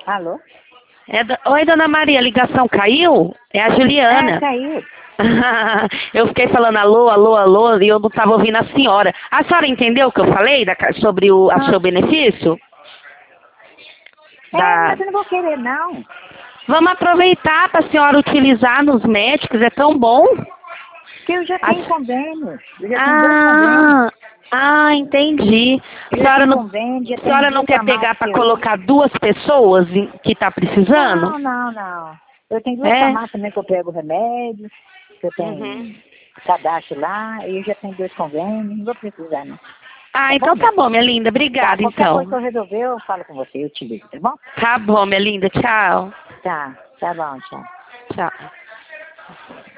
Alô? Oi, dona Maria, a ligação caiu? É a Juliana. Caiu. Eu fiquei falando alô, alô, alô, e eu não estava ouvindo a senhora. A senhora entendeu o que eu falei sobre o seu benefício? Mas eu não vou querer, não. Vamos aproveitar para a senhora utilizar nos médicos, é tão bom. Porque eu já tenho convênio. Eu já tenho 2 convênios. Entendi. Eu já tenho convênio, já A tenho senhora não quer farmácia pegar para que eu uso. colocar 2 pessoas que está precisando? Não. Eu tenho 2 farmácias também que eu pego remédio, que eu tenho cadastro lá, e eu já tenho 2 convênios, não vou precisar, não. Então tá bom, minha linda. Obrigada, Qualquer então. coisa que eu resolver, eu falo com você, eu te ligo, tá bom? Tá bom, minha linda. Tchau. Tá bom, tchau. Tchau.